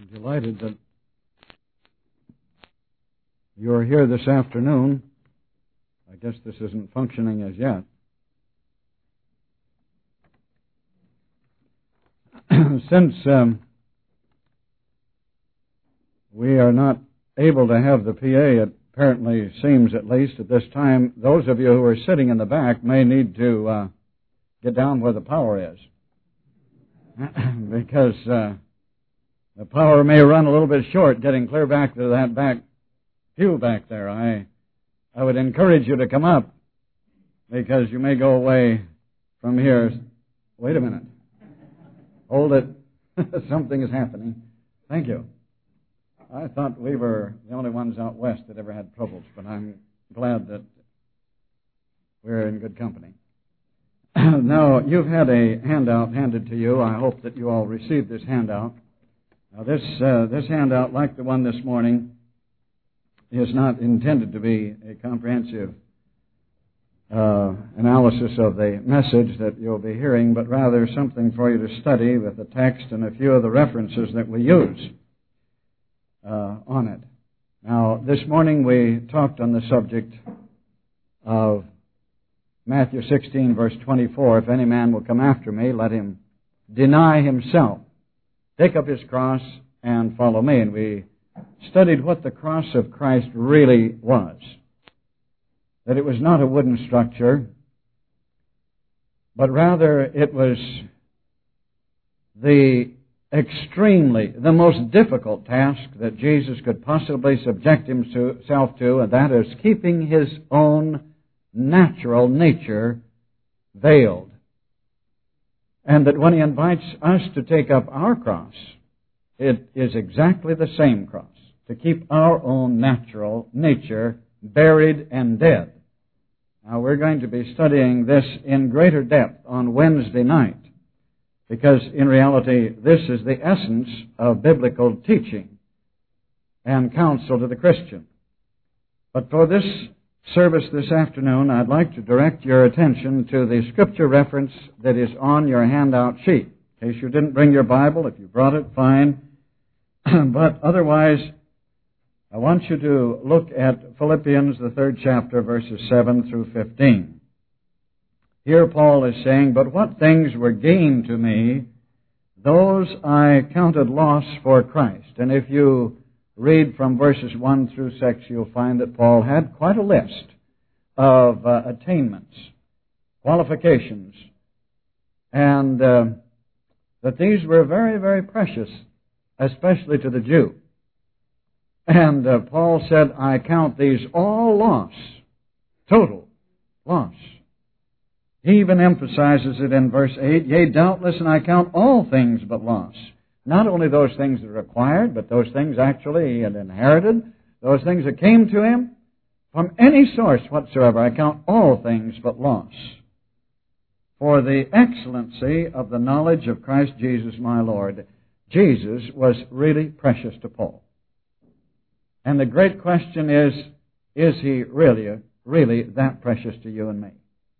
Delighted that you're here this afternoon. I guess this isn't functioning as yet. Since we are not able to have the PA, it apparently seems, at least at this time, those of you who are sitting in the back may need to get down where the power is. Because the power may run a little bit short getting clear back to that back pew back there. I would encourage you to come up, because you may go away from here. Wait a minute. Hold it. Something is happening. Thank you. I thought we were the only ones out west that ever had troubles, but I'm glad that we're in good company. Now, you've had a handout handed to you. I hope that you all received this handout. Now, this handout, like the one this morning, is not intended to be a comprehensive analysis of the message that you'll be hearing, but rather something for you to study with the text and a few of the references that we use on it. Now, this morning we talked on the subject of Matthew 16, verse 24, if any man will come after me, let him deny himself, take up his cross, and follow me. And we studied what the cross of Christ really was. That it was not a wooden structure, but rather it was the most difficult task that Jesus could possibly subject himself to, and that is keeping his own natural nature veiled. And that when he invites us to take up our cross, it is exactly the same cross, to keep our own natural nature buried and dead. Now, we're going to be studying this in greater depth on Wednesday night, because in reality, this is the essence of biblical teaching and counsel to the Christian. But for this service this afternoon, I'd like to direct your attention to the scripture reference that is on your handout sheet. In case you didn't bring your Bible, if you brought it, fine. But otherwise, I want you to look at Philippians, the 3rd chapter, verses 7 through 15. Here Paul is saying, "But what things were gain to me, those I counted loss for Christ." And if you read from verses 1 through 6, you'll find that Paul had quite a list of attainments, qualifications, and that these were very, very precious, especially to the Jew. And Paul said, "I count these all loss," total loss. He even emphasizes it in verse 8, "Yea, doubtless, and I count all things but loss." Not only those things that are acquired, but those things actually he had inherited, those things that came to him from any source whatsoever. I count all things but loss, for the excellency of the knowledge of Christ Jesus my Lord. Jesus was really precious to Paul. And the great question is he really that precious to you and me?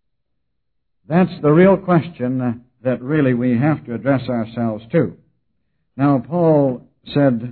That's the real question that really we have to address ourselves to. Now, Paul said,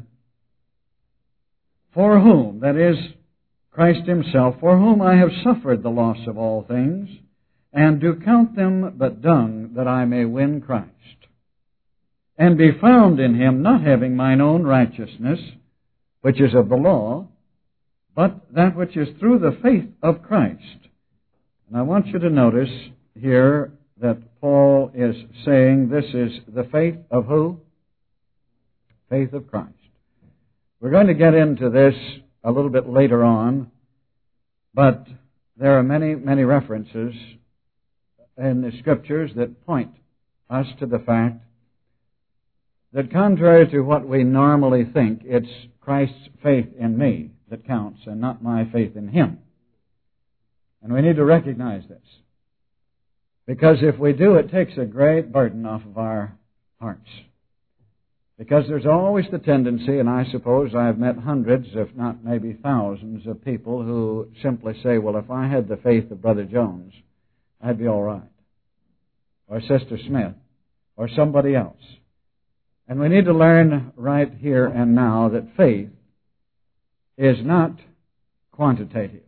"For whom," that is, Christ himself, "for whom I have suffered the loss of all things, and do count them but dung, that I may win Christ, and be found in him, not having mine own righteousness, which is of the law, but that which is through the faith of Christ." And I want you to notice here that Paul is saying this is the faith of who? Faith of Christ. We're going to get into this a little bit later on, but there are many, many references in the Scriptures that point us to the fact that contrary to what we normally think, it's Christ's faith in me that counts and not my faith in him. And we need to recognize this, because if we do, it takes a great burden off of our hearts. Because there's always the tendency, and I suppose I've met hundreds, if not maybe thousands, of people who simply say, "Well, if I had the faith of Brother Jones, I'd be all right." Or Sister Smith, or somebody else. And we need to learn right here and now that faith is not quantitative.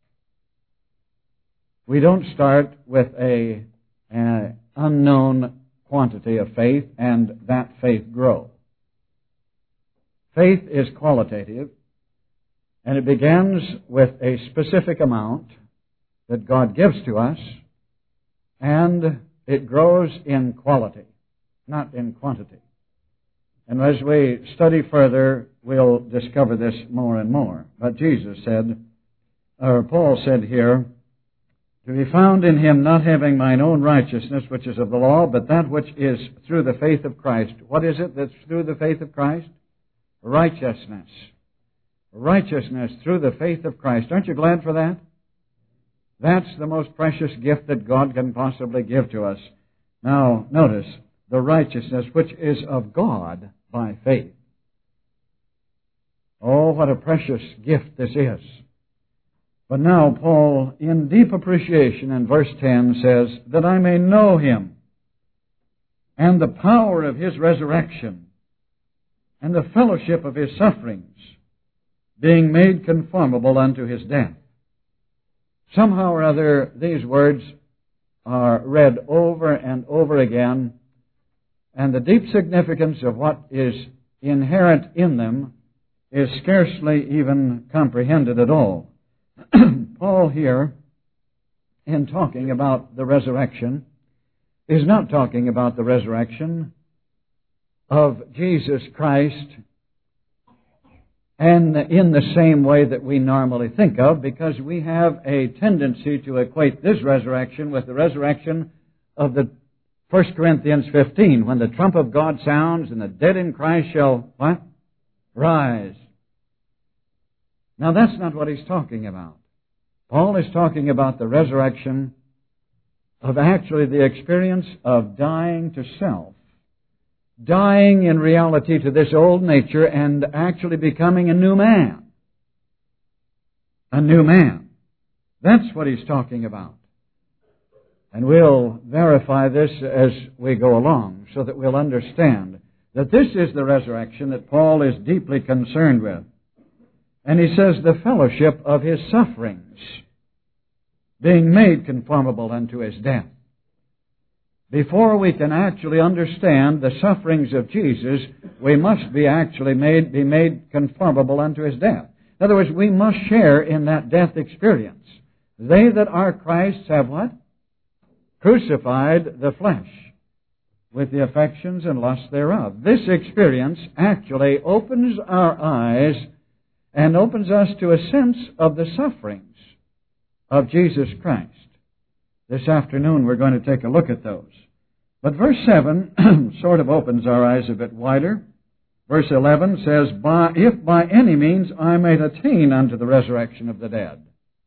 We don't start with an unknown quantity of faith and that faith grow. Faith is qualitative, and it begins with a specific amount that God gives to us, and it grows in quality, not in quantity. And as we study further, we'll discover this more and more. But Jesus said, or Paul said here, to be found in him, not having mine own righteousness, which is of the law, but that which is through the faith of Christ. What is it that's through the faith of Christ? Righteousness. Righteousness through the faith of Christ. Aren't you glad for that? That's the most precious gift that God can possibly give to us. Now, notice, the righteousness which is of God by faith. Oh, what a precious gift this is. But now Paul, in deep appreciation in verse 10, says, that I may know him and the power of his resurrection and the fellowship of his sufferings, being made conformable unto his death. Somehow or other, these words are read over and over again, and the deep significance of what is inherent in them is scarcely even comprehended at all. Paul here, in talking about the resurrection, is not talking about the resurrection of Jesus Christ and in the same way that we normally think of, because we have a tendency to equate this resurrection with the resurrection of the 1 Corinthians 15, when the trump of God sounds and the dead in Christ shall, what? Rise. Now that's not what he's talking about. Paul is talking about the resurrection of actually the experience of dying to self. Dying in reality to this old nature and actually becoming a new man. A new man. That's what he's talking about. And we'll verify this as we go along so that we'll understand that this is the resurrection that Paul is deeply concerned with. And he says the fellowship of his sufferings, being made conformable unto his death. Before we can actually understand the sufferings of Jesus, we must be made conformable unto his death. In other words, we must share in that death experience. They that are Christ's have what? Crucified the flesh with the affections and lusts thereof. This experience actually opens our eyes and opens us to a sense of the sufferings of Jesus Christ. This afternoon we're going to take a look at those. But verse 7 sort of opens our eyes a bit wider. Verse 11 says, if by any means I may attain unto the resurrection of the dead.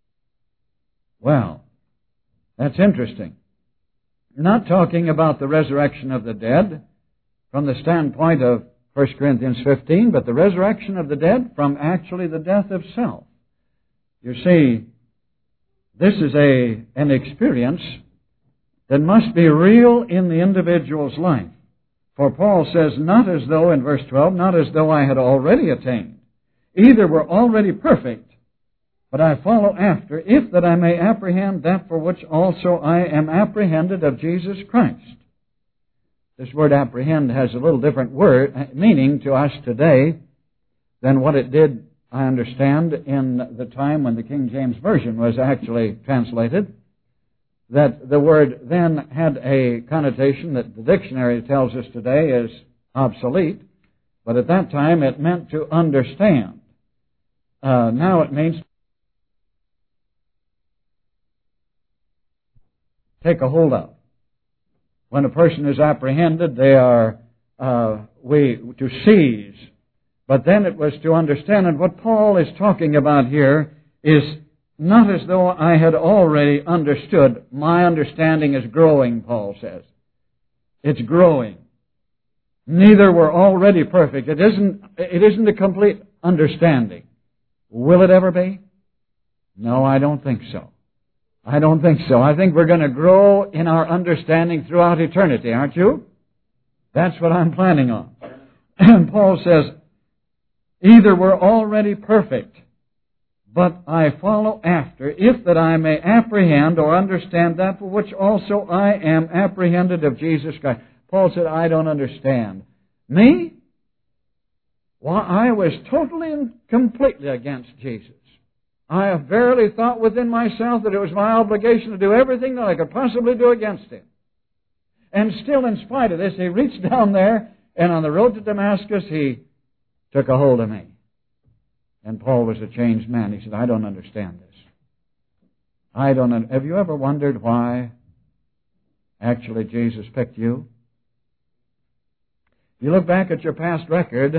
Well, that's interesting. Not talking about the resurrection of the dead from the standpoint of 1 Corinthians 15, but the resurrection of the dead from actually the death of self. You see, this is an experience that must be real in the individual's life. For Paul says, not as though, in verse 12, not as though I had already attained. Either were already perfect, but I follow after, if that I may apprehend that for which also I am apprehended of Jesus Christ. This word apprehend has a little different meaning to us today than what it did, I understand, in the time when the King James Version was actually translated. That the word then had a connotation that the dictionary tells us today is obsolete, but at that time it meant to understand. Now it means take a hold of. When a person is apprehended, they are to seize. But then it was to understand, and what Paul is talking about here is not as though I had already understood. My understanding is growing, Paul says. It's growing. Neither were already perfect. It isn't a complete understanding. Will it ever be? No, I don't think so. I don't think so. I think we're going to grow in our understanding throughout eternity, aren't you? That's what I'm planning on. And Paul says, either we're already perfect, but I follow after, if that I may apprehend or understand that for which also I am apprehended of Jesus Christ. Paul said, I don't understand. Me? Well, I was totally and completely against Jesus. I have verily thought within myself that it was my obligation to do everything that I could possibly do against Him. And still, in spite of this, He reached down there, and on the road to Damascus, He took a hold of me. And Paul was a changed man. He said, I don't understand this. Have you ever wondered why actually Jesus picked you? You look back at your past record,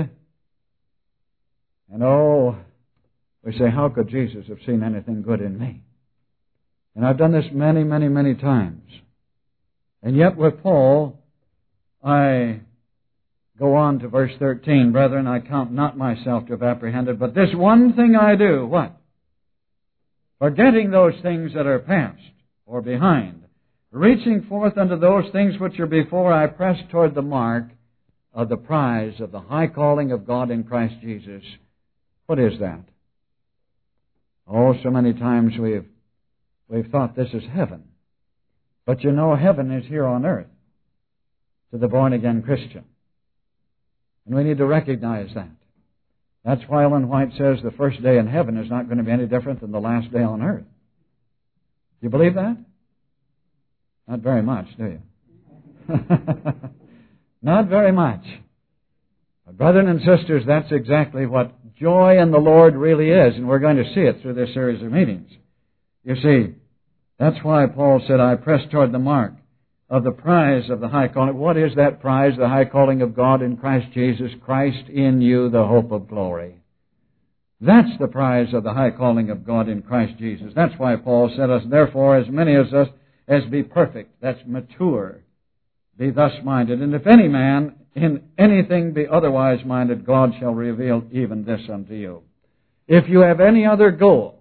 and we say, how could Jesus have seen anything good in me? And I've done this many, many, many times. And yet with Paul, I go on to verse 13. Brethren, I count not myself to have apprehended, but this one thing I do. What? Forgetting those things that are past or behind, reaching forth unto those things which are before, I press toward the mark of the prize of the high calling of God in Christ Jesus. What is that? Oh, so many times we've thought this is heaven. But you know, heaven is here on earth to the born-again Christian. And we need to recognize that. That's why Ellen White says the first day in heaven is not going to be any different than the last day on earth. Do you believe that? Not very much, do you? Not very much. But brethren and sisters, that's exactly what joy in the Lord really is, and we're going to see it through this series of meetings. You see, that's why Paul said, I press toward the mark of the prize of the high calling. What is that prize? The high calling of God in Christ Jesus, Christ in you, the hope of glory. That's the prize of the high calling of God in Christ Jesus. That's why Paul said, us, therefore, as many as us as be perfect, that's mature, be thus minded. And if any man in anything be otherwise minded, God shall reveal even this unto you. If you have any other goal,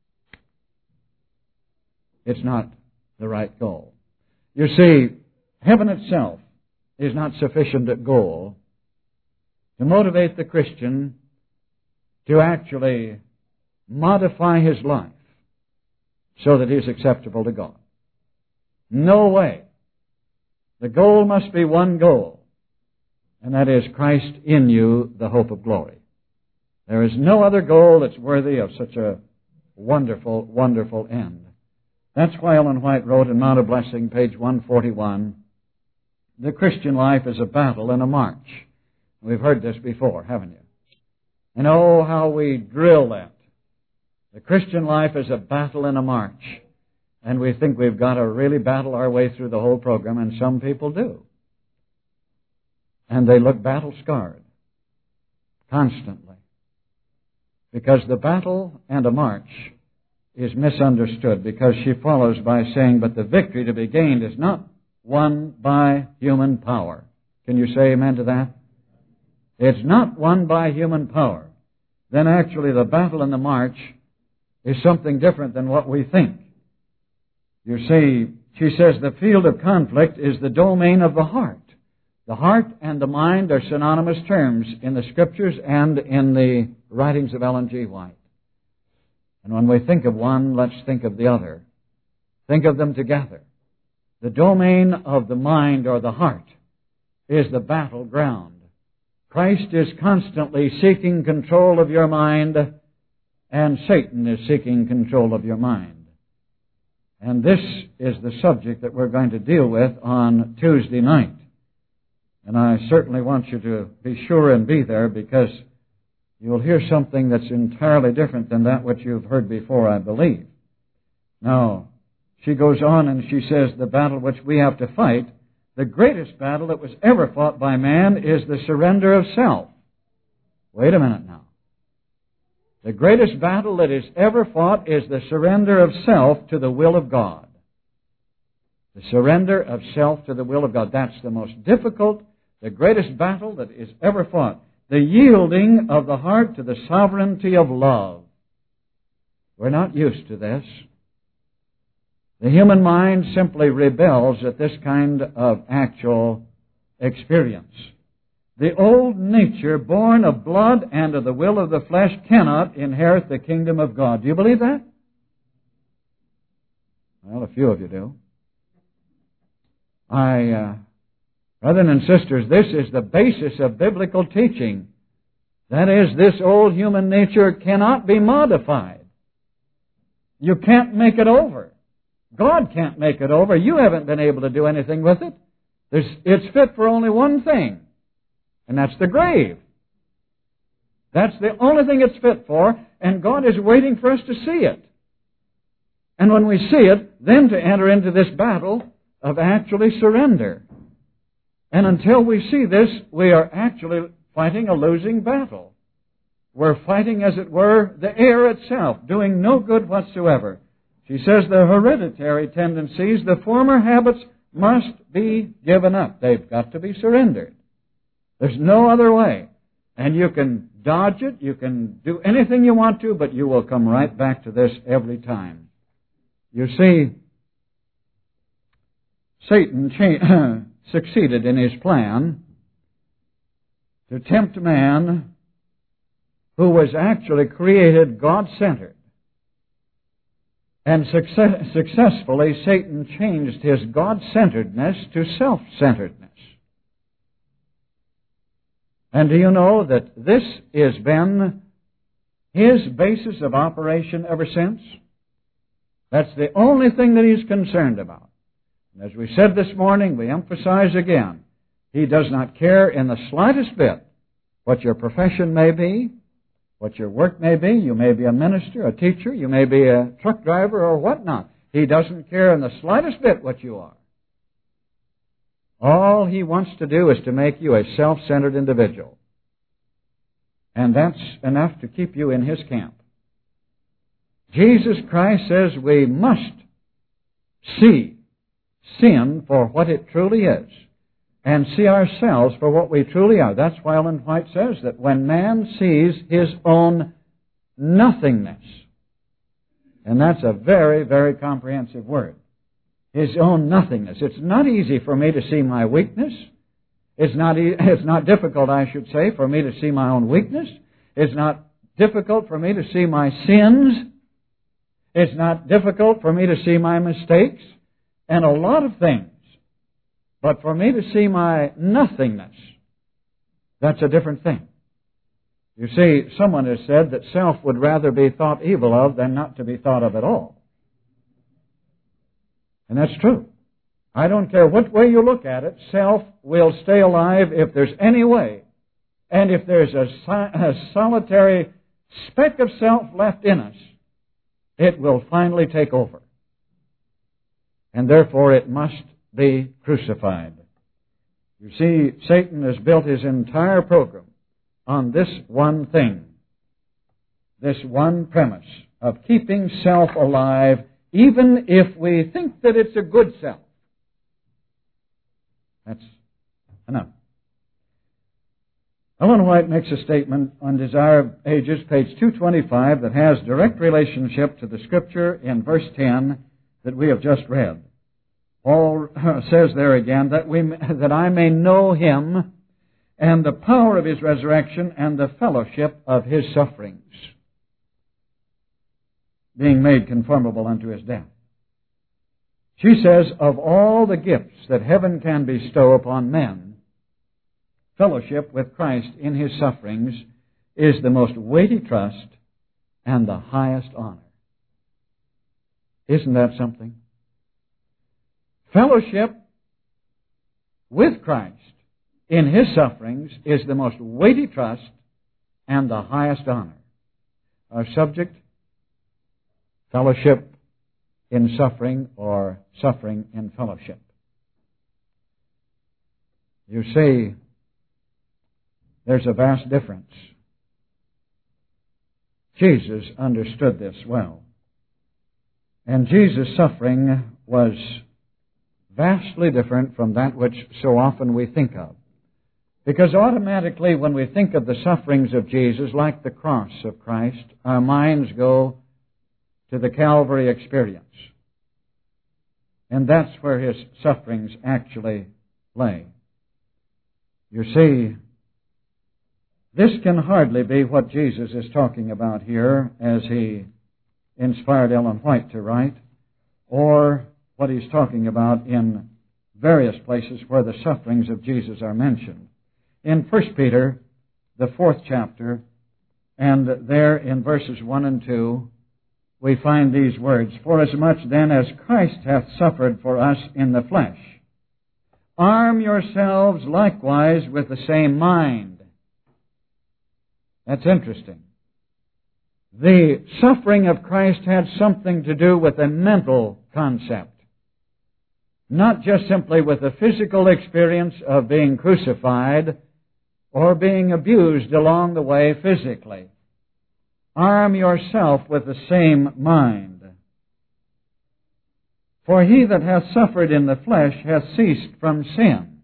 it's not the right goal. You see, heaven itself is not sufficient a goal to motivate the Christian to actually modify his life so that he is acceptable to God. No way. The goal must be one goal, and that is Christ in you, the hope of glory. There is no other goal that's worthy of such a wonderful, wonderful end. That's why Ellen White wrote in Mount of Blessing, page 141, the Christian life is a battle and a march. We've heard this before, haven't you? And oh, how we drill that. The Christian life is a battle and a march. And we think we've got to really battle our way through the whole program, and some people do. And they look battle-scarred constantly. Because the battle and a march is misunderstood, because she follows by saying, but the victory to be gained is not won by human power. Can you say amen to that? It's not won by human power. Then actually the battle and the march is something different than what we think. You see, she says the field of conflict is the domain of the heart. The heart and the mind are synonymous terms in the Scriptures and in the writings of Ellen G. White. And when we think of one, let's think of the other. Think of them together. The domain of the mind or the heart is the battleground. Christ is constantly seeking control of your mind, and Satan is seeking control of your mind. And this is the subject that we're going to deal with on Tuesday night. And I certainly want you to be sure and be there, because you'll hear something that's entirely different than that which you've heard before, I believe. Now, she goes on and she says the battle which we have to fight, the greatest battle that was ever fought by man, is the surrender of self. Wait a minute now. The greatest battle that is ever fought is the surrender of self to the will of God. The surrender of self to the will of God. That's the most difficult, the greatest battle that is ever fought. The yielding of the heart to the sovereignty of love. We're not used to this. The human mind simply rebels at this kind of actual experience. The old nature, born of blood and of the will of the flesh, cannot inherit the kingdom of God. Do you believe that? Well, a few of you do. Brothers and sisters, this is the basis of biblical teaching. That is, this old human nature cannot be modified. You can't make it over. God can't make it over. You haven't been able to do anything with it. It's fit for only one thing, and that's the grave. That's the only thing it's fit for, and God is waiting for us to see it. And when we see it, then to enter into this battle of actually surrender. And until we see this, we are actually fighting a losing battle. We're fighting, as it were, the air itself, doing no good whatsoever. She says the hereditary tendencies, the former habits, must be given up. They've got to be surrendered. There's no other way. And you can dodge it, you can do anything you want to, but you will come right back to this every time. You see, Satan succeeded in his plan to tempt man who was actually created God-centered. And successfully, Satan changed his God-centeredness to self-centeredness. And do you know that this has been his basis of operation ever since? That's the only thing that he's concerned about. And as we said this morning, we emphasize again, he does not care in the slightest bit what your profession may be, what your work may be. You may be a minister, a teacher, you may be a truck driver or whatnot. He doesn't care in the slightest bit what you are. All he wants to do is to make you a self-centered individual. And that's enough to keep you in his camp. Jesus Christ says we must see sin for what it truly is and see ourselves for what we truly are. That's why Ellen White says that when man sees his own nothingness, and that's a very, very comprehensive word, his own nothingness. It's not easy for me to see my weakness. It's not difficult, I should say, for me to see my own weakness. It's not difficult for me to see my sins. It's not difficult for me to see my mistakes and a lot of things. But for me to see my nothingness, that's a different thing. You see, someone has said that self would rather be thought evil of than not to be thought of at all. And that's true. I don't care what way you look at it, self will stay alive if there's any way. And if there's a solitary speck of self left in us, it will finally take over. And therefore it must be crucified. You see, Satan has built his entire program on this one thing, this one premise of keeping self alive, even if we think that it's a good self. That's enough. Ellen White makes a statement on Desire of Ages, page 225, that has direct relationship to the Scripture in verse 10 that we have just read. Paul says there again, that I may know Him and the power of His resurrection and the fellowship of His sufferings, being made conformable unto His death. She says, of all the gifts that heaven can bestow upon men, fellowship with Christ in His sufferings is the most weighty trust and the highest honor. Isn't that something? Fellowship with Christ in His sufferings is the most weighty trust and the highest honor. Our subject, fellowship in suffering or suffering in fellowship. You see, there's a vast difference. Jesus understood this well. And Jesus' suffering was vastly different from that which so often we think of. Because automatically when we think of the sufferings of Jesus, like the cross of Christ, our minds go to the Calvary experience. And that's where His sufferings actually lay. You see, This can hardly be what Jesus is talking about here as he inspired Ellen White to write, or what he's talking about in various places where the sufferings of Jesus are mentioned. In 1 Peter, the 4th chapter, and there in verses 1 and 2, we find these words, "Forasmuch then as Christ hath suffered for us in the flesh, arm yourselves likewise with the same mind." That's interesting. The suffering of Christ had something to do with a mental concept, not just simply with the physical experience of being crucified or being abused along the way physically. Arm yourself with the same mind. For he that hath suffered in the flesh hath ceased from sin,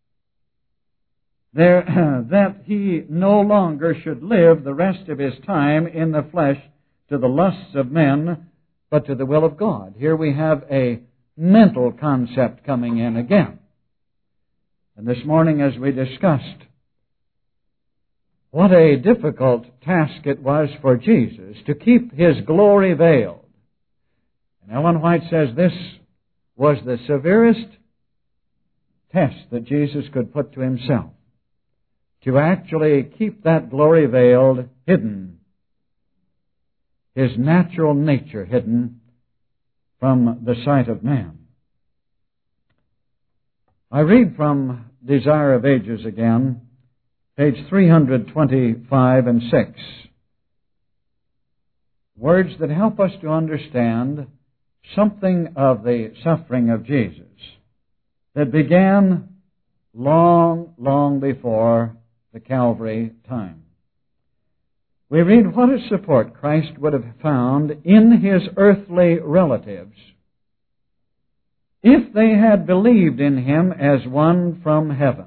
that he no longer should live the rest of his time in the flesh to the lusts of men, but to the will of God. Here we have a mental concept coming in again. And this morning, as we discussed, what a difficult task it was for Jesus to keep his glory veiled. And Ellen White says this was the severest test that Jesus could put to himself, to actually keep that glory veiled, hidden, his natural nature hidden from the sight of man. I read from Desire of Ages again, page 325 and 6. Words that help us to understand something of the suffering of Jesus that began long, long before the Calvary time. We read what a support Christ would have found in his earthly relatives if they had believed in him as one from heaven.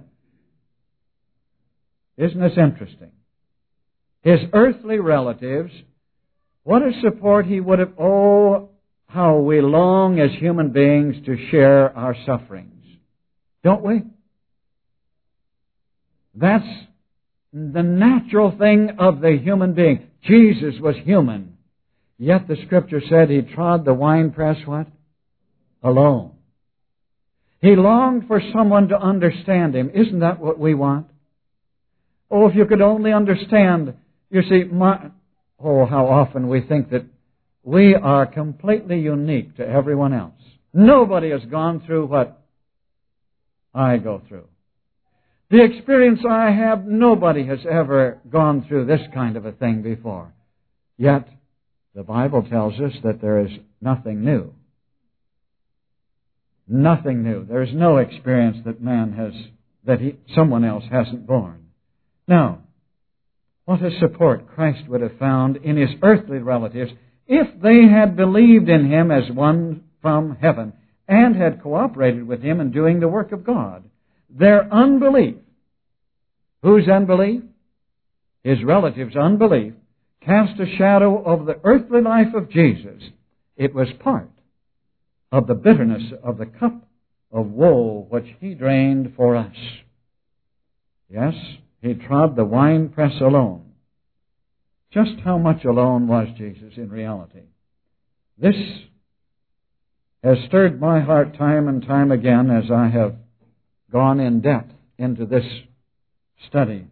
Isn't this interesting? His earthly relatives, what a support he would have... Oh, how we long as human beings to share our sufferings. Don't we? That's the natural thing of the human being. Jesus was human. Yet the Scripture said he trod the winepress, what? Alone. He longed for someone to understand him. Isn't that what we want? Oh, if you could only understand. You see, how often we think that we are completely unique to everyone else. Nobody has gone through what I go through. The experience I have, nobody has ever gone through this kind of a thing before. Yet, the Bible tells us that there is nothing new. Nothing new. There is no experience that man has, someone else hasn't borne. Now, what a support Christ would have found in his earthly relatives if they had believed in him as one from heaven and had cooperated with him in doing the work of God. Their unbelief, whose unbelief? His relatives' unbelief, cast a shadow over the earthly life of Jesus. It was part of the bitterness of the cup of woe which he drained for us. Yes, he trod the winepress alone. Just how much alone was Jesus in reality? This has stirred my heart time and time again as I have gone in depth into this study.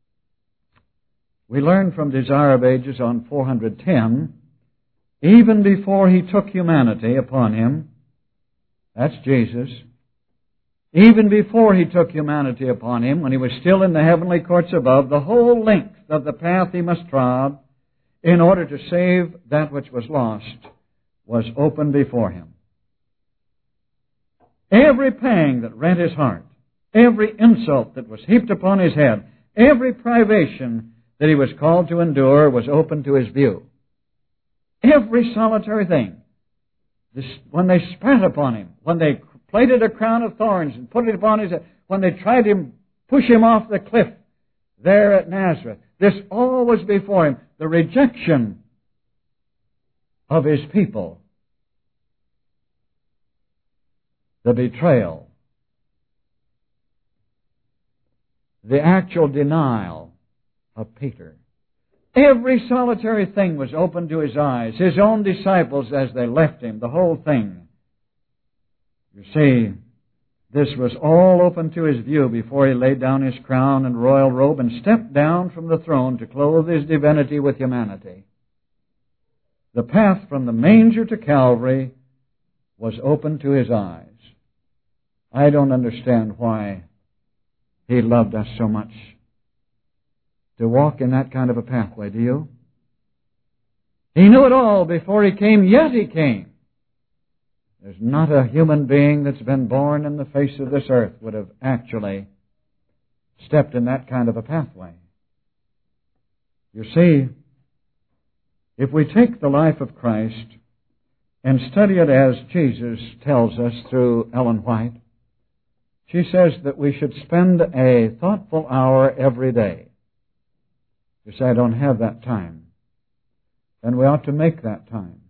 We learn from Desire of Ages on 410, even before he took humanity upon him, that's Jesus, even before he took humanity upon him, when he was still in the heavenly courts above, the whole length of the path he must trod in order to save that which was lost was open before him. Every pang that rent his heart, every insult that was heaped upon his head, every privation that he was called to endure was open to his view. Every solitary thing. When they spat upon him, when they plaited a crown of thorns and put it upon his head, when they tried to push him off the cliff there at Nazareth, this all was before him. The rejection of his people, the betrayal, the actual denial of Peter. Every solitary thing was open to his eyes. His own disciples as they left him, the whole thing. You see, this was all open to his view before he laid down his crown and royal robe and stepped down from the throne to clothe his divinity with humanity. The path from the manger to Calvary was open to his eyes. I don't understand why he loved us so much to walk in that kind of a pathway, do you? He knew it all before he came, yet he came. There's not a human being that's been born in the face of this earth would have actually stepped in that kind of a pathway. You see, if we take the life of Christ and study it as Jesus tells us through Ellen White, she says that we should spend a thoughtful hour every day. You say, I don't have that time. Then we ought to make that time,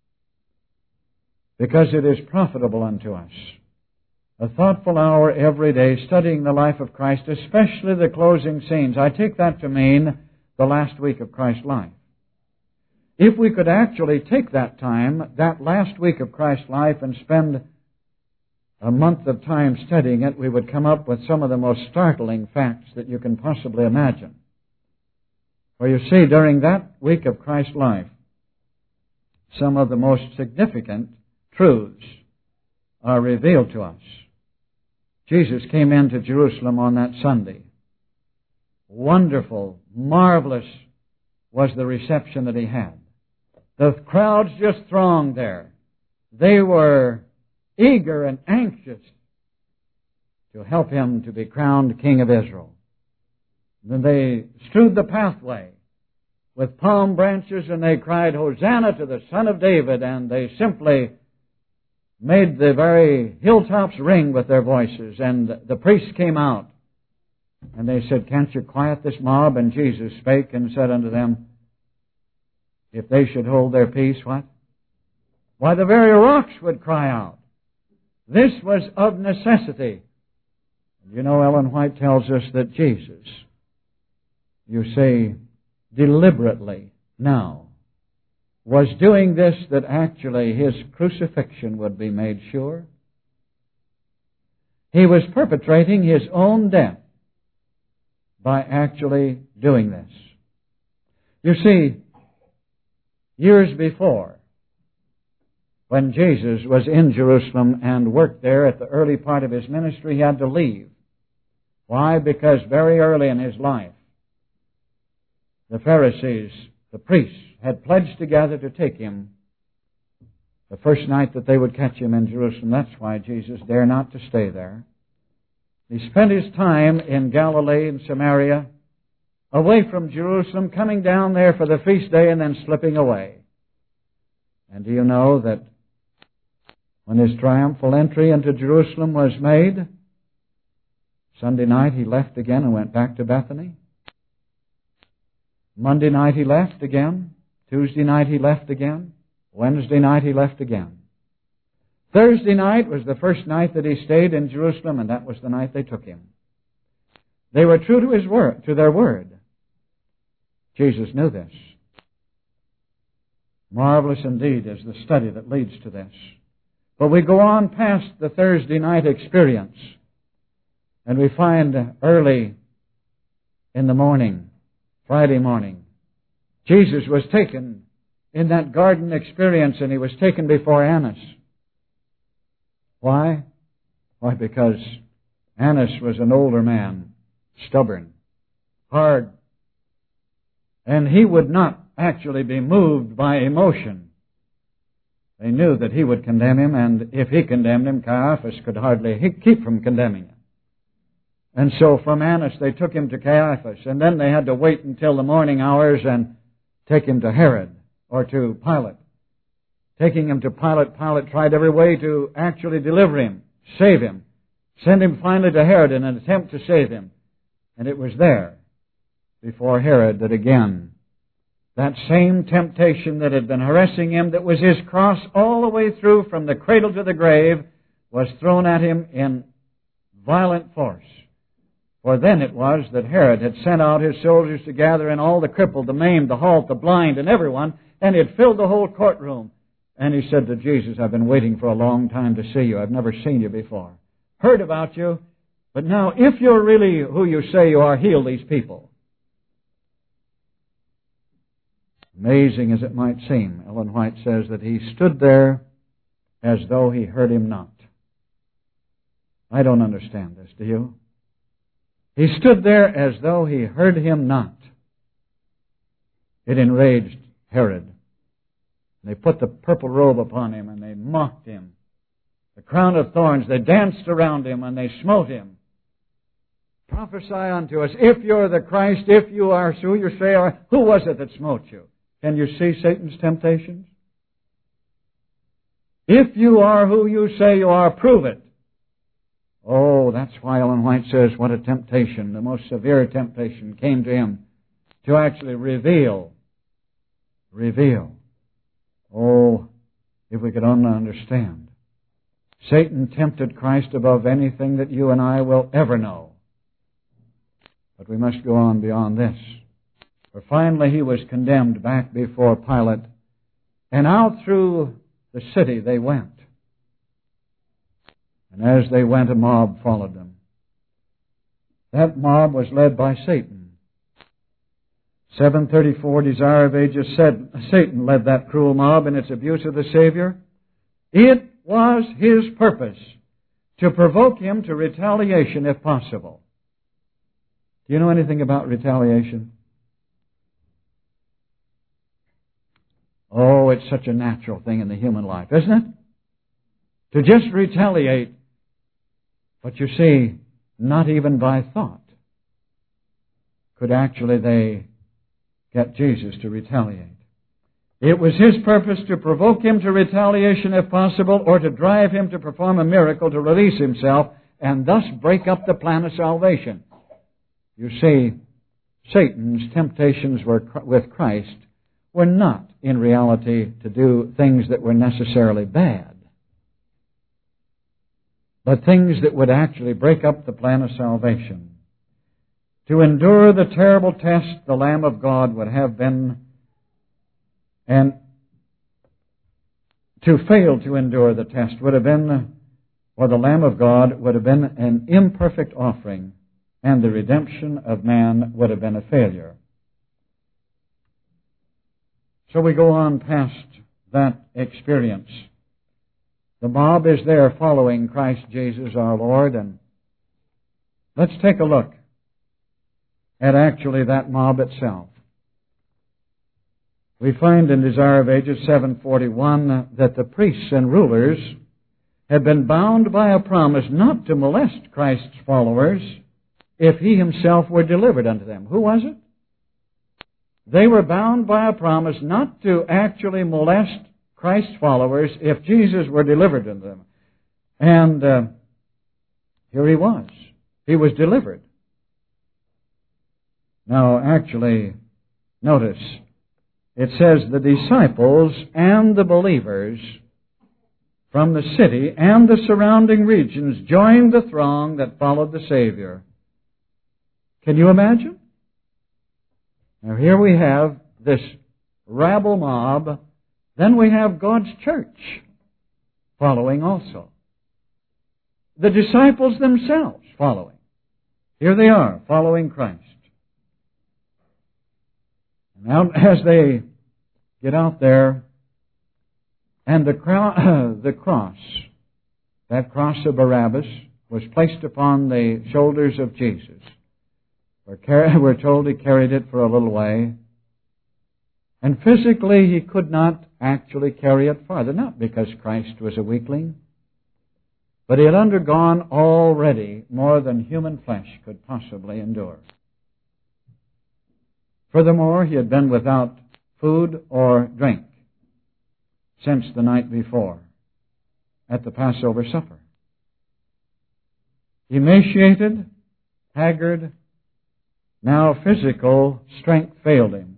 because it is profitable unto us. A thoughtful hour every day studying the life of Christ, especially the closing scenes. I take that to mean the last week of Christ's life. If we could actually take that time, that last week of Christ's life, and spend a month of time studying it, we would come up with some of the most startling facts that you can possibly imagine. For you see, during that week of Christ's life, some of the most significant truths are revealed to us. Jesus came into Jerusalem on that Sunday. Wonderful, marvelous was the reception that he had. The crowds just thronged there. They were eager and anxious to help him to be crowned King of Israel. Then they strewed the pathway with palm branches and they cried, Hosanna to the Son of David, and they simply made the very hilltops ring with their voices. And the priests came out and they said, can't you quiet this mob? And Jesus spake and said unto them, if they should hold their peace, what? Why, the very rocks would cry out. This was of necessity. You know, Ellen White tells us that Jesus, you say, deliberately now, was doing this that actually his crucifixion would be made sure. He was perpetrating his own death by actually doing this. You see, years before, when Jesus was in Jerusalem and worked there at the early part of his ministry, he had to leave. Why? Because very early in his life, the Pharisees, the priests, had pledged together to take him the first night that they would catch him in Jerusalem. That's why Jesus dared not to stay there. He spent his time in Galilee and Samaria, away from Jerusalem, coming down there for the feast day and then slipping away. And do you know that when his triumphal entry into Jerusalem was made, Sunday night he left again and went back to Bethany. Monday night he left again. Tuesday night he left again. Wednesday night he left again. Thursday night was the first night that he stayed in Jerusalem, and that was the night they took him. They were true to his word, to their word. Jesus knew this. Marvelous indeed is the study that leads to this. But we go on past the Thursday night experience, and we find early in the morning, Friday morning, Jesus was taken in that garden experience, and he was taken before Annas. Why? Why, because Annas was an older man, stubborn, hard, and he would not actually be moved by emotion. They knew that he would condemn him, and if he condemned him, Caiaphas could hardly keep from condemning him. And so from Annas they took him to Caiaphas, and then they had to wait until the morning hours and take him to Herod or to Pilate. Taking him to Pilate, Pilate tried every way to actually deliver him, save him, send him finally to Herod in an attempt to save him. And it was there, before Herod, that again, that same temptation that had been harassing him, that was his cross all the way through from the cradle to the grave, was thrown at him in violent force. For then it was that Herod had sent out his soldiers to gather in all the crippled, the maimed, the halt, the blind, and everyone, and he had filled the whole courtroom. And he said to Jesus, I've been waiting for a long time to see you. I've never seen you before. Heard about you, but now if you're really who you say you are, heal these people. Amazing as it might seem, Ellen White says that he stood there as though he heard him not. I don't understand this, do you? He stood there as though he heard him not. It enraged Herod. They put the purple robe upon him and they mocked him. The crown of thorns, they danced around him and they smote him. Prophesy unto us, if you're the Christ, if you are who you say are, who was it that smote you? Can you see Satan's temptations? If you are who you say you are, prove it. Oh, that's why Ellen White says what a temptation, the most severe temptation came to him to actually reveal. Oh, if we could only understand. Satan tempted Christ above anything that you and I will ever know. But we must go on beyond this. For finally he was condemned back before Pilate, and out through the city they went. And as they went, a mob followed them. That mob was led by Satan. 734, Desire of Ages said Satan led that cruel mob in its abuse of the Savior. It was his purpose to provoke him to retaliation if possible. Do you know anything about retaliation? Oh, it's such a natural thing in the human life, isn't it? To just retaliate. But you see, not even by thought could actually they get Jesus to retaliate. It was his purpose to provoke him to retaliation if possible, or to drive him to perform a miracle to release himself and thus break up the plan of salvation. You see, Satan's temptations with Christ were not in reality to do things that were necessarily bad, but things that would actually break up the plan of salvation. To endure the terrible test the Lamb of God would have been, and to fail to endure the test would have been, or the Lamb of God would have been an imperfect offering, and the redemption of man would have been a failure. So we go on past that experience. The mob is there following Christ Jesus our Lord, and let's take a look at actually that mob itself. We find in Desire of Ages 741 that the priests and rulers had been bound by a promise not to molest Christ's followers if he himself were delivered unto them. Who was it? They were bound by a promise not to actually molest Christ's followers if Jesus were delivered unto them. And here he was. He was delivered. Now, actually, notice, it says the disciples and the believers from the city and the surrounding regions joined the throng that followed the Savior. Can you imagine? Now here we have this rabble mob. Then we have God's church following also. The disciples themselves following. Here they are, following Christ. Now, as they get out there, and the cross, that cross of Barabbas, was placed upon the shoulders of Jesus. We're told he carried it for a little way. And physically he could not actually carry it farther, not because Christ was a weakling, but he had undergone already more than human flesh could possibly endure. Furthermore, he had been without food or drink since the night before at the Passover supper. Emaciated, haggard, now physical strength failed him.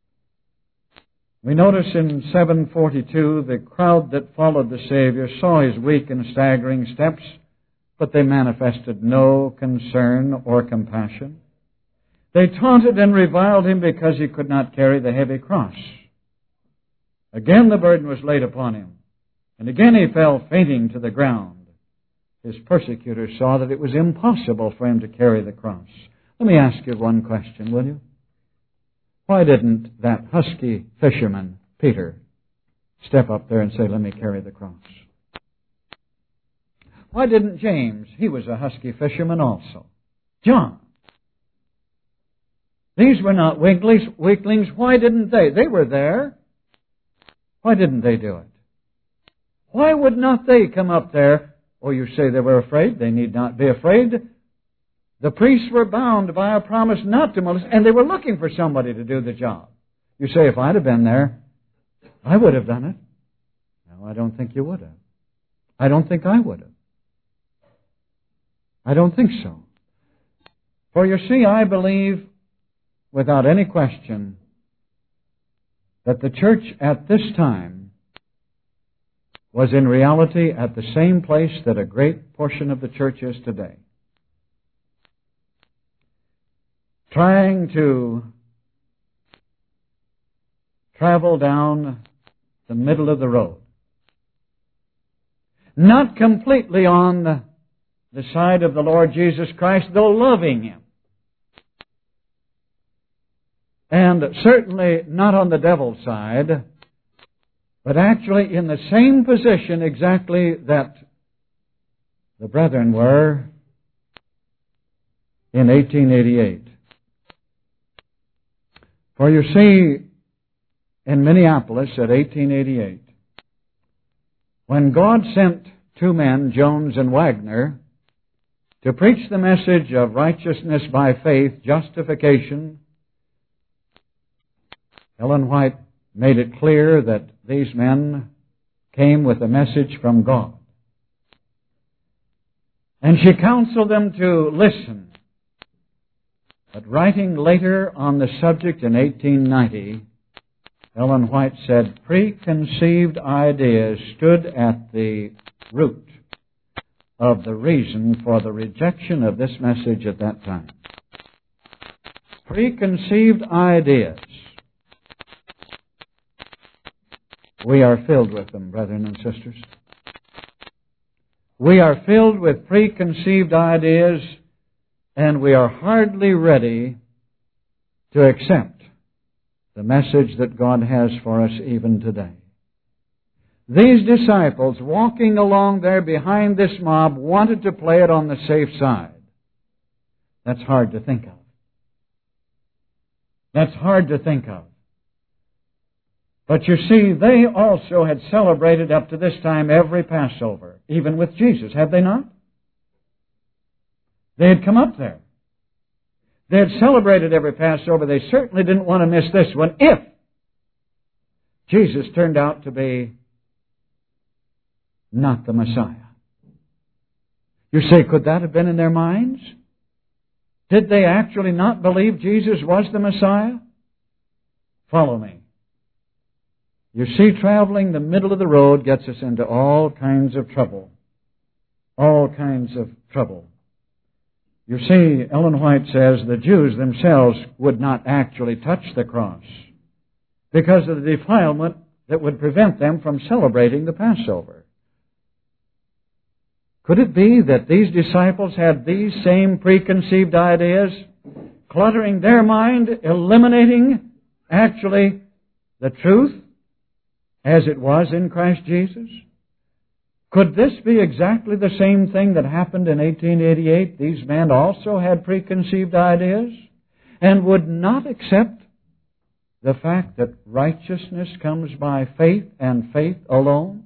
We notice in 742 the crowd that followed the Savior saw his weak and staggering steps, but they manifested no concern or compassion. They taunted and reviled him because he could not carry the heavy cross. Again the burden was laid upon him, and again he fell fainting to the ground. His persecutors saw that it was impossible for him to carry the cross. Let me ask you one question, will you? Why didn't that husky fisherman, Peter, step up there and say, let me carry the cross? Why didn't James? He was a husky fisherman also. John. These were not weaklings. Why didn't they? They were there. Why didn't they do it? Why would not they come up there? Oh, you say they were afraid? They need not be afraid. The priests were bound by a promise not to molest, and they were looking for somebody to do the job. You say, if I'd have been there, I would have done it. No, I don't think you would have. I don't think I would have. I don't think so. For you see, I believe, without any question, that the church at this time was in reality at the same place that a great portion of the church is today. Trying to travel down the middle of the road. Not completely on the side of the Lord Jesus Christ, though loving Him. And certainly not on the devil's side, but actually in the same position exactly that the brethren were in 1888. For you see, in Minneapolis at 1888, when God sent two men, Jones and Wagner, to preach the message of righteousness by faith, justification, Ellen White made it clear that these men came with a message from God. And she counseled them to listen. But writing later on the subject in 1890, Ellen White said, preconceived ideas stood at the root of the reason for the rejection of this message at that time. Preconceived ideas. We are filled with them, brethren and sisters. We are filled with preconceived ideas, and we are hardly ready to accept the message that God has for us even today. These disciples, walking along there behind this mob, wanted to play it on the safe side. That's hard to think of. That's hard to think of. But you see, they also had celebrated up to this time every Passover, even with Jesus, had they not? They had come up there. They had celebrated every Passover. They certainly didn't want to miss this one if Jesus turned out to be not the Messiah. You say, could that have been in their minds? Did they actually not believe Jesus was the Messiah? Follow me. You see, traveling the middle of the road gets us into all kinds of trouble. All kinds of trouble. You see, Ellen White says the Jews themselves would not actually touch the cross because of the defilement that would prevent them from celebrating the Passover. Could it be that these disciples had these same preconceived ideas, cluttering their mind, eliminating actually the truth as it was in Christ Jesus? Could this be exactly the same thing that happened in 1888? These men also had preconceived ideas and would not accept the fact that righteousness comes by faith and faith alone?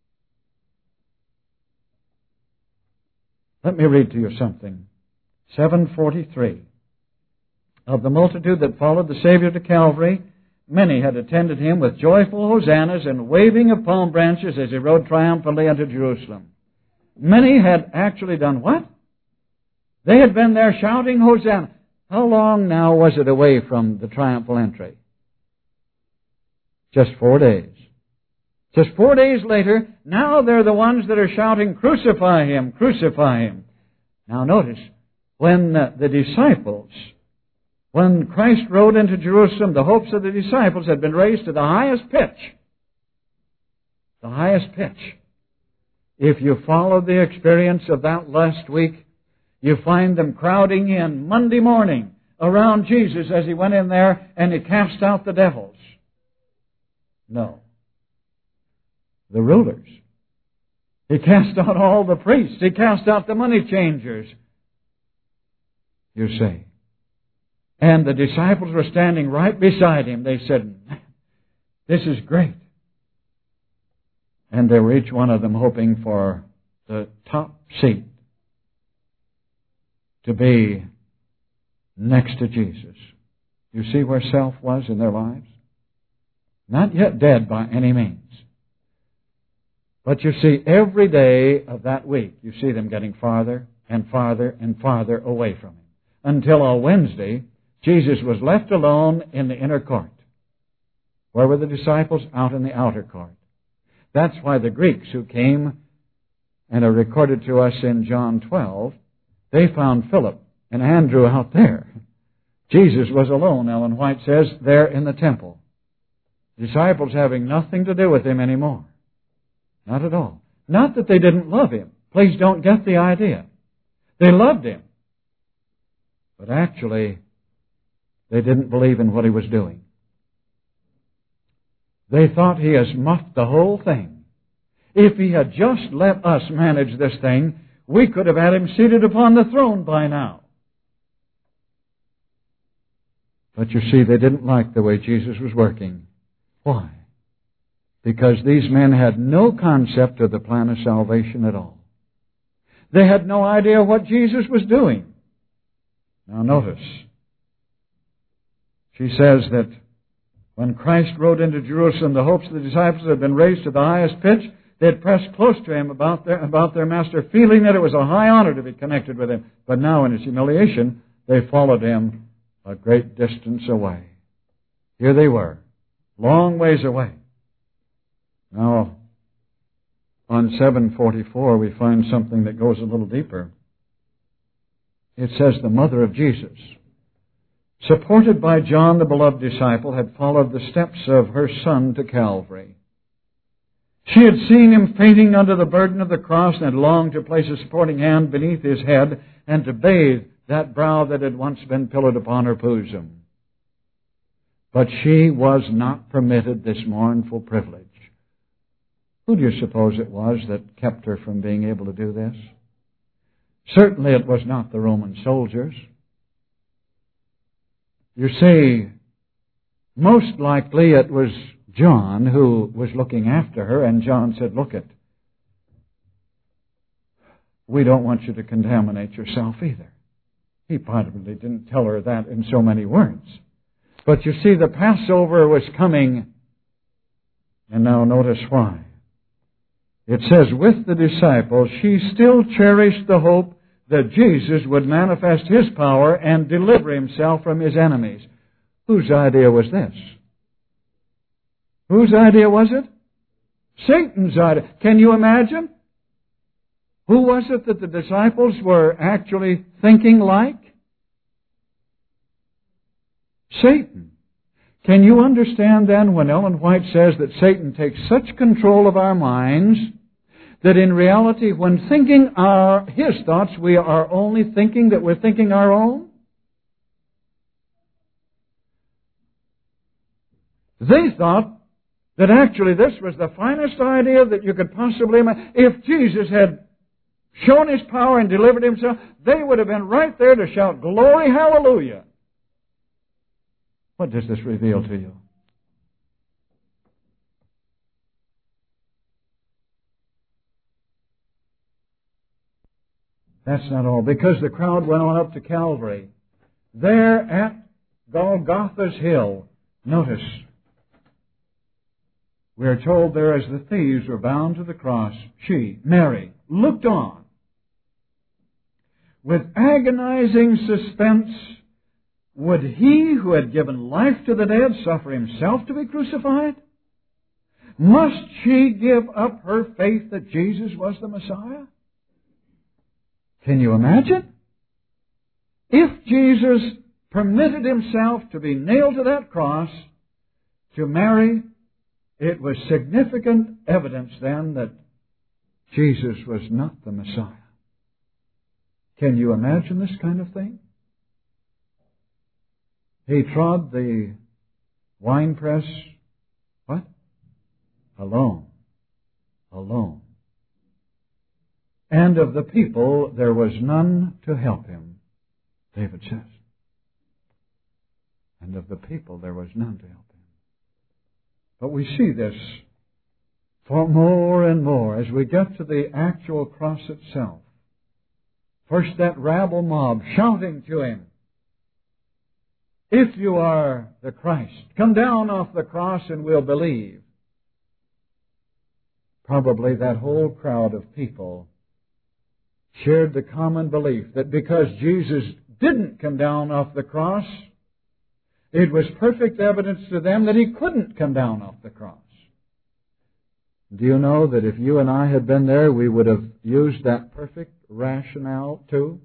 Let me read to you something. 743. Of the multitude that followed the Savior to Calvary, many had attended Him with joyful hosannas and waving of palm branches as He rode triumphantly unto Jerusalem. Many had actually done what? They had been there shouting Hosanna. How long now was it away from the triumphal entry? Just 4 days. Just 4 days later, now they're the ones that are shouting, crucify Him, crucify Him. Now notice, when when Christ rode into Jerusalem, the hopes of the disciples had been raised to the highest pitch. The highest pitch. If you follow the experience of that last week, you find them crowding in Monday morning around Jesus as he went in there and he cast out the devils. No. The rulers. He cast out all the priests. He cast out the money changers. You see. And the disciples were standing right beside him. They said, "This is great." And they were each one of them hoping for the top seat to be next to Jesus. You see where self was in their lives? Not yet dead by any means. But you see, every day of that week, you see them getting farther and farther and farther away from him. Until on Wednesday, Jesus was left alone in the inner court. Where were the disciples? Out in the outer court. That's why the Greeks who came and are recorded to us in John 12, they found Philip and Andrew out there. Jesus was alone, Ellen White says, there in the temple. Disciples having nothing to do with him anymore. Not at all. Not that they didn't love him. Please don't get the idea. They loved him. But actually, they didn't believe in what he was doing. They thought he has muffed the whole thing. If he had just let us manage this thing, we could have had him seated upon the throne by now. But you see, they didn't like the way Jesus was working. Why? Because these men had no concept of the plan of salvation at all. They had no idea what Jesus was doing. Now notice, she says that when Christ rode into Jerusalem, the hopes of the disciples had been raised to the highest pitch. They had pressed close to him about their master, feeling that it was a high honor to be connected with him. But now in his humiliation, they followed him a great distance away. Here they were, long ways away. Now, on 744, we find something that goes a little deeper. It says the mother of Jesus, supported by John, the beloved disciple, had followed the steps of her son to Calvary. She had seen him fainting under the burden of the cross and had longed to place a supporting hand beneath his head and to bathe that brow that had once been pillowed upon her bosom. But she was not permitted this mournful privilege. Who do you suppose it was that kept her from being able to do this? Certainly it was not the Roman soldiers. You see, most likely it was John who was looking after her, and John said, "Look it, we don't want you to contaminate yourself either." He probably didn't tell her that in so many words. But you see, the Passover was coming, and now notice why. It says, with the disciples, she still cherished the hope that Jesus would manifest his power and deliver himself from his enemies. Whose idea was this? Whose idea was it? Satan's idea. Can you imagine? Who was it that the disciples were actually thinking like? Satan. Can you understand then when Ellen White says that Satan takes such control of our minds that in reality when thinking his thoughts we are only thinking that we're thinking our own? They thought that actually this was the finest idea that you could possibly imagine. If Jesus had shown his power and delivered himself, they would have been right there to shout, "Glory, hallelujah." What does this reveal to you? That's not all. Because the crowd went on up to Calvary. There at Golgotha's hill, notice, we are told there as the thieves were bound to the cross, she, Mary, looked on with agonizing suspense. Would he who had given life to the dead suffer himself to be crucified? Must she give up her faith that Jesus was the Messiah? Can you imagine? If Jesus permitted himself to be nailed to that cross to Mary, it was significant evidence then that Jesus was not the Messiah. Can you imagine this kind of thing? He trod the winepress, what? Alone. Alone. And of the people there was none to help him, David says. And of the people there was none to help him. But we see this for more and more as we get to the actual cross itself. First, that rabble mob shouting to him, "If you are the Christ, come down off the cross and we'll believe." Probably that whole crowd of people shared the common belief that because Jesus didn't come down off the cross, it was perfect evidence to them that he couldn't come down off the cross. Do you know that if you and I had been there, we would have used that perfect rationale too?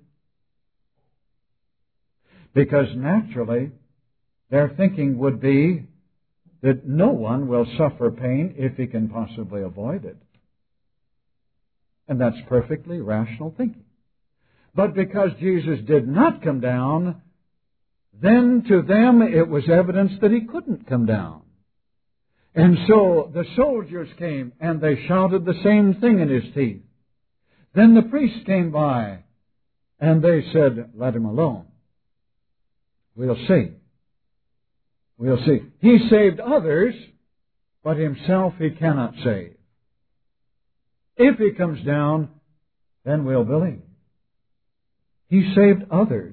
Because naturally, their thinking would be that no one will suffer pain if he can possibly avoid it. And that's perfectly rational thinking. But because Jesus did not come down, then to them it was evidence that he couldn't come down. And so the soldiers came and they shouted the same thing in his teeth. Then the priests came by and they said, "Let him alone. We'll see. We'll see. He saved others, but himself he cannot save. If he comes down, then we'll believe. He saved others,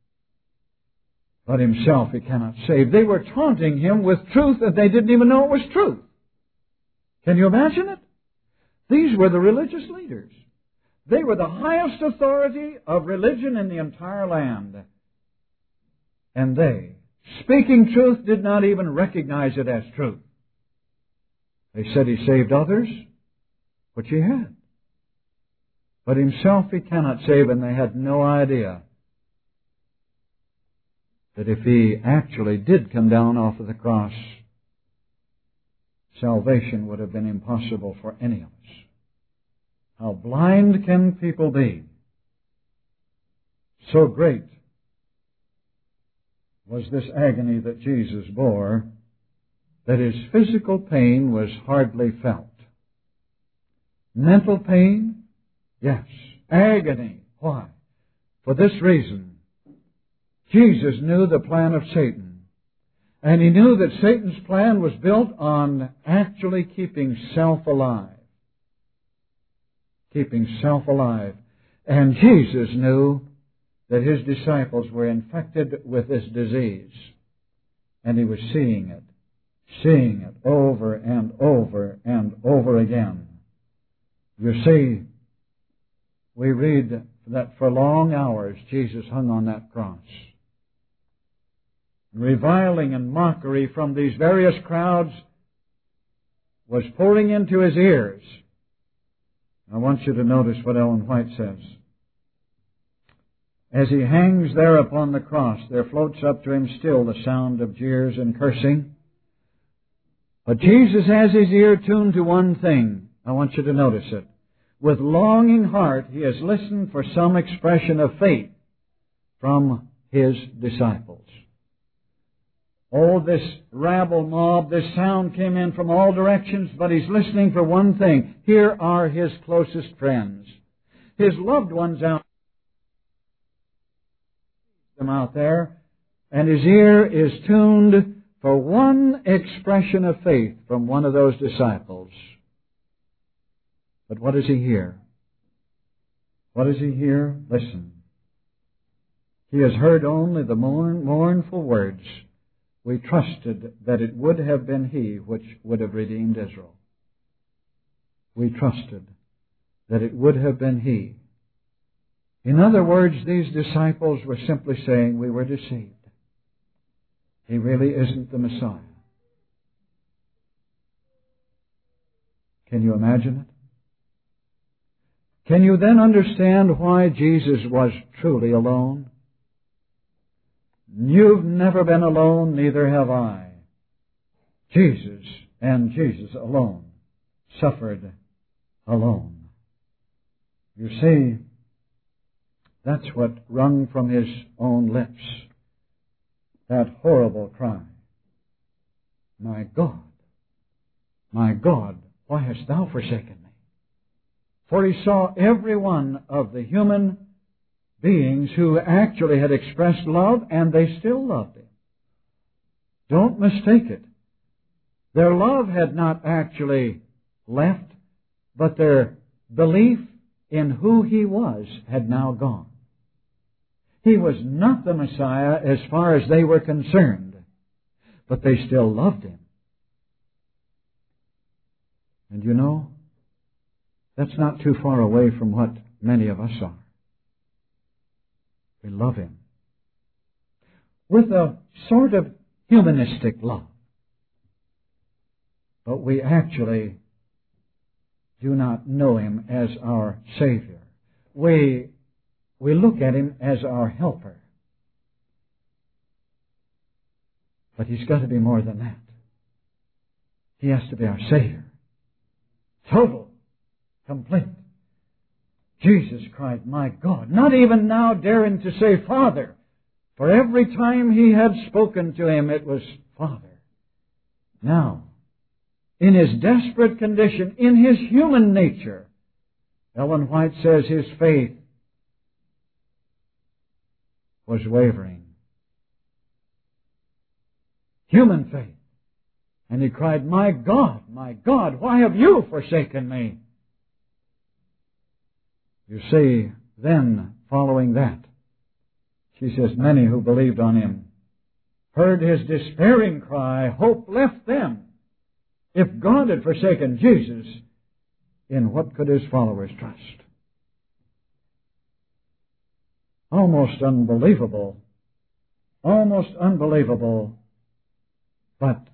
but himself he cannot save." They were taunting him with truth and they didn't even know it was truth. Can you imagine it? These were the religious leaders. They were the highest authority of religion in the entire land. And they, speaking truth, did not even recognize it as truth. They said he saved others, which he had. But himself he cannot save, and they had no idea that if he actually did come down off of the cross, salvation would have been impossible for any of us. How blind can people be? So great was this agony that Jesus bore that his physical pain was hardly felt. Mental pain? Yes. Agony. Why? For this reason. Jesus knew the plan of Satan. And he knew that Satan's plan was built on actually keeping self alive. Keeping self alive. And Jesus knew that his disciples were infected with this disease. And he was seeing it over and over and over again. You see, we read that for long hours Jesus hung on that cross. Reviling and mockery from these various crowds was pouring into his ears. I want you to notice what Ellen White says. As he hangs there upon the cross, there floats up to him still the sound of jeers and cursing. But Jesus has his ear tuned to one thing. I want you to notice it. With longing heart, he has listened for some expression of faith from his disciples. Oh, this rabble mob, this sound came in from all directions, but he's listening for one thing. Here are his closest friends. His loved ones out there, and his ear is tuned for one expression of faith from one of those disciples. But what does he hear? What does he hear? Listen. He has heard only the mournful words, "We trusted that it would have been he which would have redeemed Israel." We trusted that it would have been he. In other words, these disciples were simply saying, we were deceived. He really isn't the Messiah. Can you imagine it? Can you then understand why Jesus was truly alone? You've never been alone, neither have I. Jesus, and Jesus alone, suffered alone. You see, that's what wrung from His own lips that horrible cry, my God, why hast thou forsaken me? For He saw every one of the human beings who actually had expressed love, and they still loved Him. Don't mistake it. Their love had not actually left, but their belief in who He was had now gone. He was not the Messiah as far as they were concerned, but they still loved Him. And you know, that's not too far away from what many of us are. We love Him with a sort of humanistic love, but we actually do not know Him as our Savior. We look at Him as our helper. But He's got to be more than that. He has to be our Savior. Total, complete. Jesus cried, my God, not even now daring to say Father, for every time He had spoken to Him it was Father. Now, in His desperate condition, in His human nature, Ellen White says His faith was wavering. Human faith. And He cried, my God, why have you forsaken me? You see, then, following that, she says, many who believed on Him heard His despairing cry, hope left them. If God had forsaken Jesus, in what could His followers trust? Almost unbelievable, but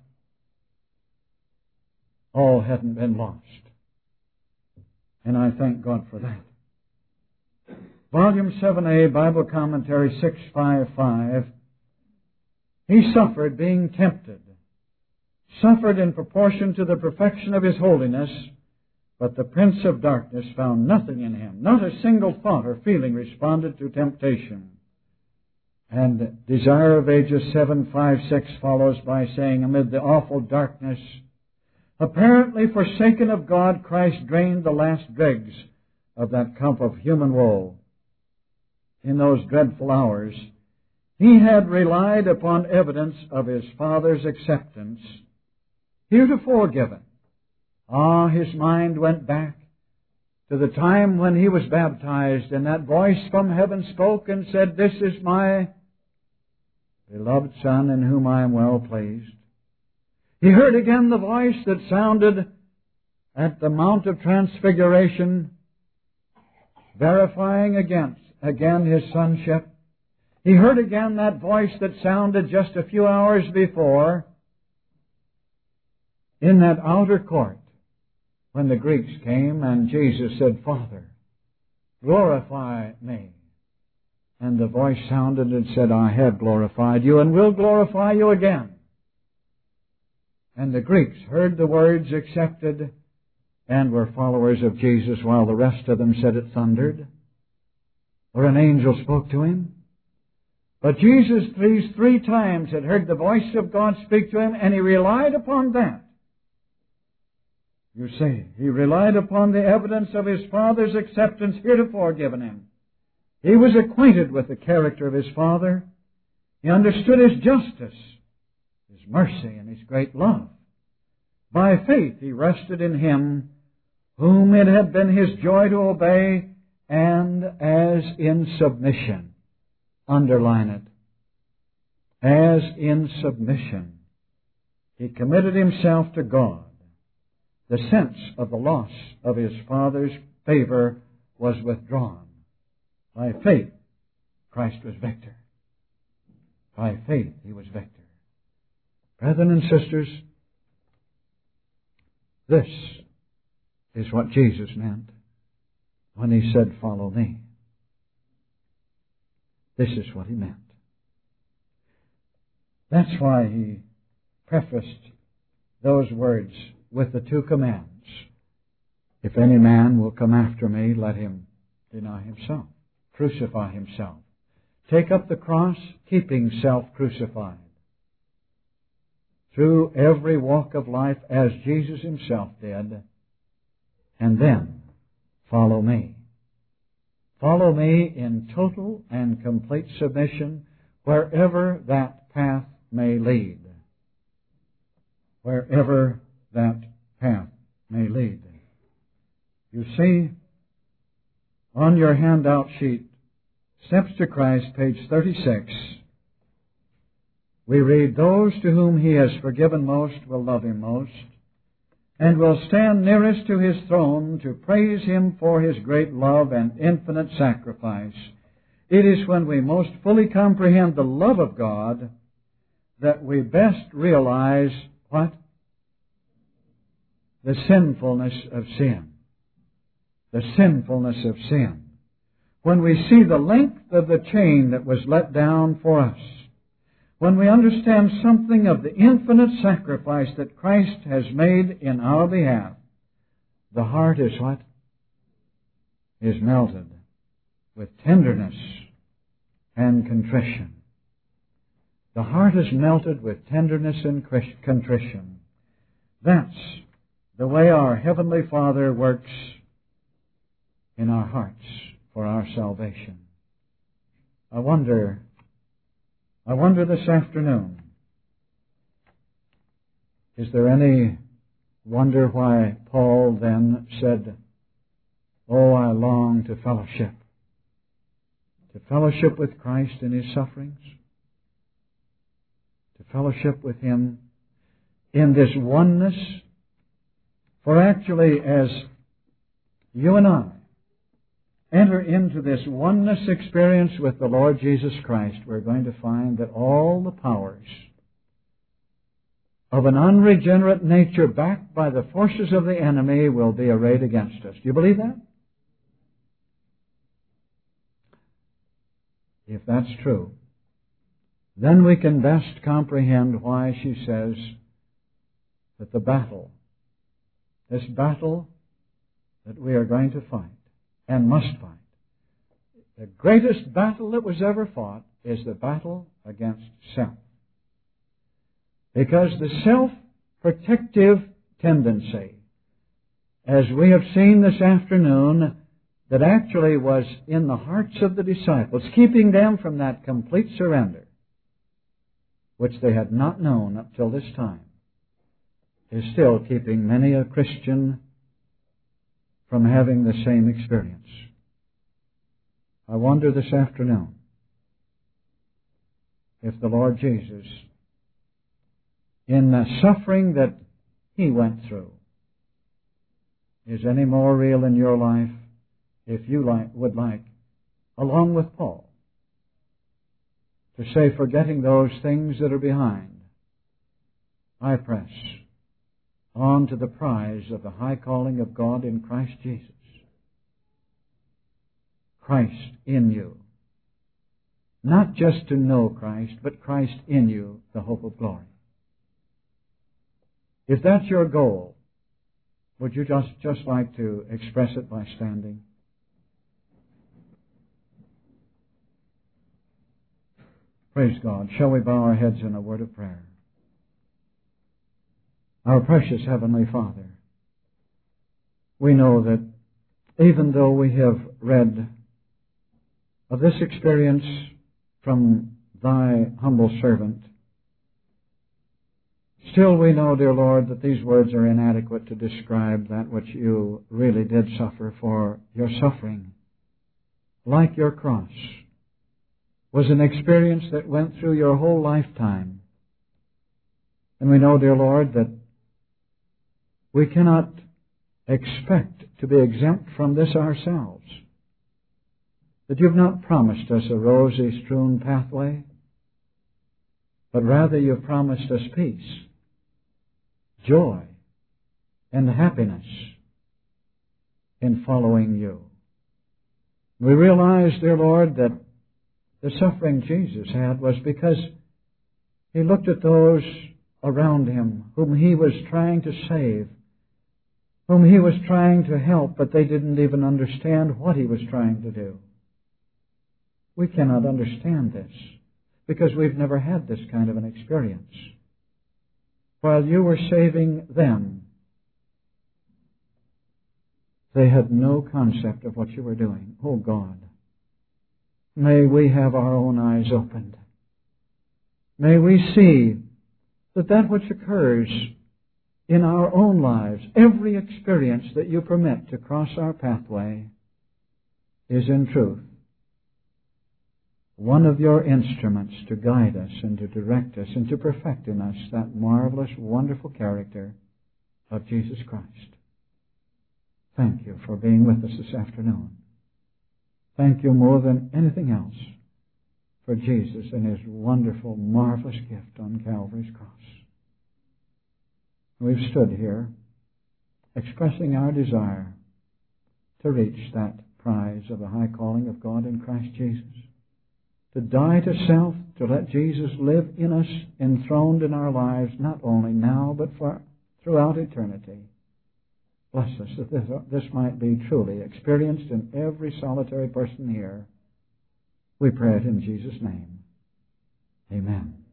all hadn't been lost. And I thank God for that. Volume 7a, Bible Commentary 655, He suffered being tempted, suffered in proportion to the perfection of His holiness, but the Prince of Darkness found nothing in Him. Not a single thought or feeling responded to temptation. And Desire of Ages 756 follows by saying, amid the awful darkness, apparently forsaken of God, Christ drained the last dregs of that cup of human woe. In those dreadful hours, He had relied upon evidence of His Father's acceptance, heretofore given. His mind went back to the time when He was baptized, and that voice from heaven spoke and said, this is my beloved Son, in whom I am well pleased. He heard again the voice that sounded at the Mount of Transfiguration, verifying again His sonship. He heard again that voice that sounded just a few hours before in that outer court when the Greeks came and Jesus said, Father, glorify me. And the voice sounded and said, I have glorified you and will glorify you again. And the Greeks heard the words, accepted, and were followers of Jesus, while the rest of them said it thundered, or an angel spoke to him. But Jesus these 3 times had heard the voice of God speak to him, and He relied upon that. You see, He relied upon the evidence of His Father's acceptance heretofore given Him. He was acquainted with the character of His Father. He understood His justice, His mercy, and His great love. By faith He rested in Him whom it had been His joy to obey, and as in submission. Underline it. As in submission. He committed Himself to God. The sense of the loss of His Father's favor was withdrawn. By faith, Christ was victor. By faith, He was victor. Brethren and sisters, this is what Jesus meant. when He said, "Follow me." This is what He meant. That's why He prefaced those words with the two commands. If any man will come after me, let him deny himself, crucify himself, take up the cross, keeping self crucified. Through every walk of life as Jesus Himself did, and then follow me. Follow me in total and complete submission wherever that path may lead. Wherever that path may lead. You see, on your handout sheet, Steps to Christ, page 36, we read, "Those to whom He has forgiven most will love Him most, and will stand nearest to His throne to praise Him for His great love and infinite sacrifice." It is when we most fully comprehend the love of God that we best realize what? The sinfulness of sin. The sinfulness of sin. When we see the length of the chain that was let down for us, when we understand something of the infinite sacrifice that Christ has made in our behalf, the heart is what? Is melted with tenderness and contrition. The heart is melted with tenderness and contrition. That's the way our Heavenly Father works in our hearts for our salvation. I wonder this afternoon, is there any wonder why Paul then said, "Oh, I long to fellowship with Christ in His sufferings, to fellowship with Him in this oneness." For actually, as you and I enter into this oneness experience with the Lord Jesus Christ, we're going to find that all the powers of an unregenerate nature backed by the forces of the enemy will be arrayed against us. Do you believe that? If that's true, then we can best comprehend why she says that the battle, this battle that we are going to fight and must fight, the greatest battle that was ever fought is the battle against self. Because the self-protective tendency, as we have seen this afternoon, that actually was in the hearts of the disciples, keeping them from that complete surrender, which they had not known up till this time, is still keeping many a Christian from having the same experience. I wonder this afternoon if the Lord Jesus, in the suffering that He went through, is any more real in your life, if you would like, along with Paul, to say, forgetting those things that are behind, I press on to the prize of the high calling of God in Christ Jesus. Christ in you. Not just to know Christ, but Christ in you, the hope of glory. If that's your goal, would you just like to express it by standing? Praise God. Shall we bow our heads in a word of prayer? Our precious Heavenly Father, we know that even though we have read of this experience from Thy humble servant, still we know, dear Lord, that these words are inadequate to describe that which You really did suffer, for Your suffering, like Your cross, was an experience that went through Your whole lifetime. And we know, dear Lord, that we cannot expect to be exempt from this ourselves. That You've not promised us a rosy-strewn pathway, but rather You've promised us peace, joy, and happiness in following You. We realize, dear Lord, that the suffering Jesus had was because He looked at those around Him whom He was trying to save, whom He was trying to help, but they didn't even understand what He was trying to do. We cannot understand this because we've never had this kind of an experience. While you were saving them, they had no concept of what you were doing. Oh God, may we have our own eyes opened. May we see that which occurs in our own lives, every experience that you permit to cross our pathway, is in truth one of your instruments to guide us and to direct us and to perfect in us that marvelous, wonderful character of Jesus Christ. Thank you for being with us this afternoon. Thank you more than anything else for Jesus and His wonderful, marvelous gift on Calvary's cross. We've stood here expressing our desire to reach that prize of the high calling of God in Christ Jesus. To die to self, to let Jesus live in us, enthroned in our lives, not only now, but throughout eternity. Bless us that this might be truly experienced in every solitary person here. We pray it in Jesus' name. Amen.